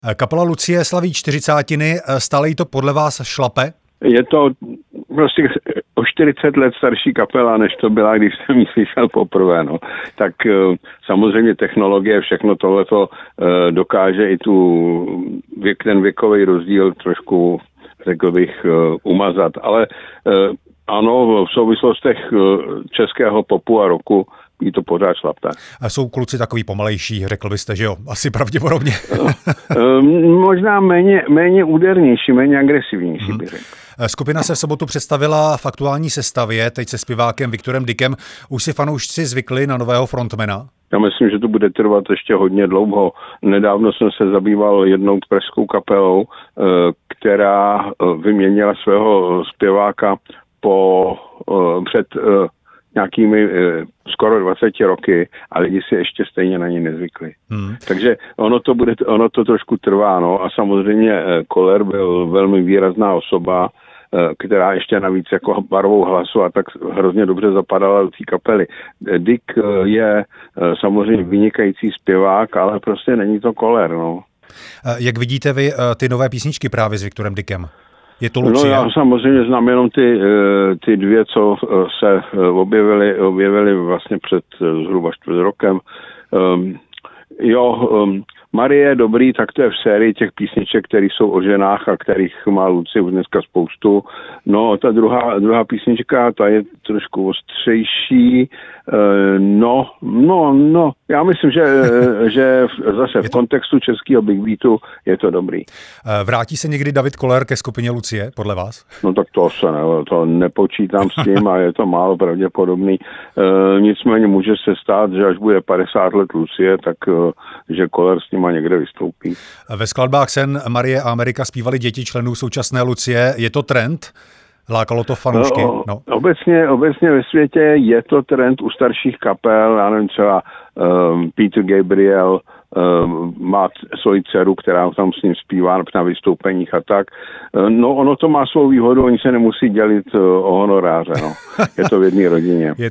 Kapela Lucie slaví 40. Stále jí to podle vás šlape? Je to prostě o 40 let starší kapela, než to byla, když jsem ji slyšel poprvé. No. Tak samozřejmě technologie, všechno tohleto dokáže i ten věkový rozdíl trošku, řekl bych, umazat. Ale ano, v souvislostech českého popu a rocku jí to pořád šlapte. A jsou kluci takový pomalejší, řekl byste, že jo? Asi pravděpodobně. Možná méně údernější, méně agresivnější, bych řekl. Skupina se v sobotu představila v aktuální sestavě, teď se zpěvákem Viktorem Dickem. Už si fanoušci zvykli na nového frontmana? Já myslím, že to bude trvat ještě hodně dlouho. Nedávno jsem se zabýval jednou pražskou kapelou, která vyměnila svého zpěváka před nějakými skoro 20 roky a lidi si ještě stejně na ní nezvykli. Takže ono to trošku trvá, no, a samozřejmě Koller byl velmi výrazná osoba, která ještě navíc jako barvou hlasu a tak hrozně dobře zapadala do té kapely. Dick je samozřejmě vynikající zpěvák, ale prostě není to Koller, no. Jak vidíte vy ty nové písničky právě s Viktorem Dickem? Je to Lucie? No já samozřejmě znám jenom ty dvě, co se objevily vlastně před zhruba 4 rokem. Marie je dobrý, tak to je v sérii těch písniček, které jsou o ženách a kterých má Lucie už dneska spoustu. No, ta druhá písnička, ta je trošku ostřejší. Já myslím, že zase v kontextu českého Big Beatu je to dobrý. Vrátí se někdy David Koller ke skupině Lucie, podle vás? No tak to nepočítám s tím a je to málo pravděpodobný. Nicméně může se stát, že až bude 50 let Lucie, tak že Koller s nima někde vystoupí. Ve skladbách Sen, Marie a Amerika zpívali děti členů současné Lucie. Je to trend? Lákalo to fanoušky? No. Obecně ve světě je to trend u starších kapel, já nevím, třeba Peter Gabriel má svoji dceru, která tam s ním zpívá na vystoupeních a tak. No, ono to má svou výhodu, oni se nemusí dělit o honoráře, no. Je to v jedné rodině.